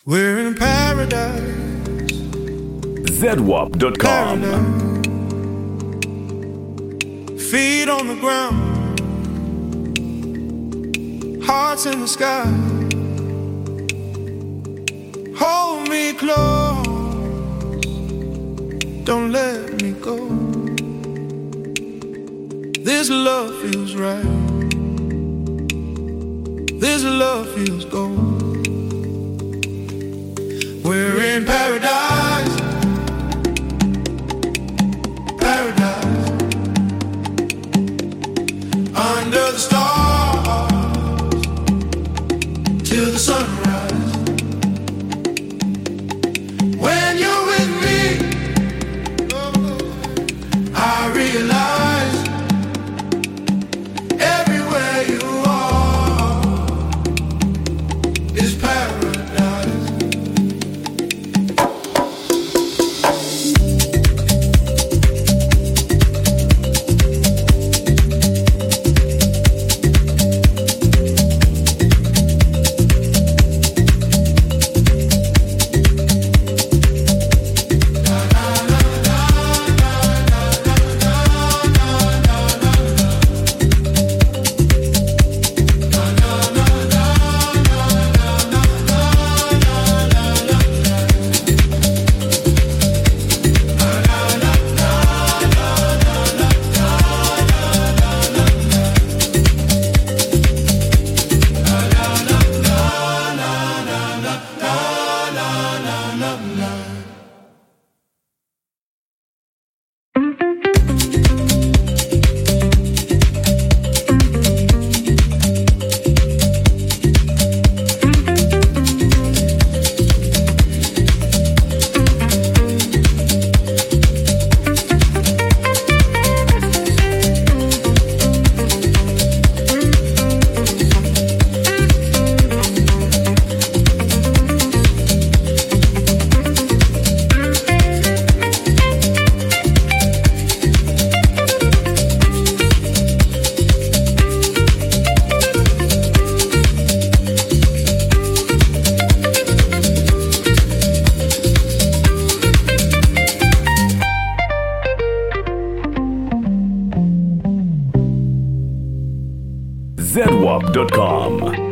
We're in paradise. ZWAP.com. Feet on the ground, hearts in the sky. Hold me close, don't let me go. This love feels right. This love feels gold. We're in paradise. Paradise. Under the stars till the sunrise. When you're with me, I realize everywhere you are is paradise. ZWAP.com.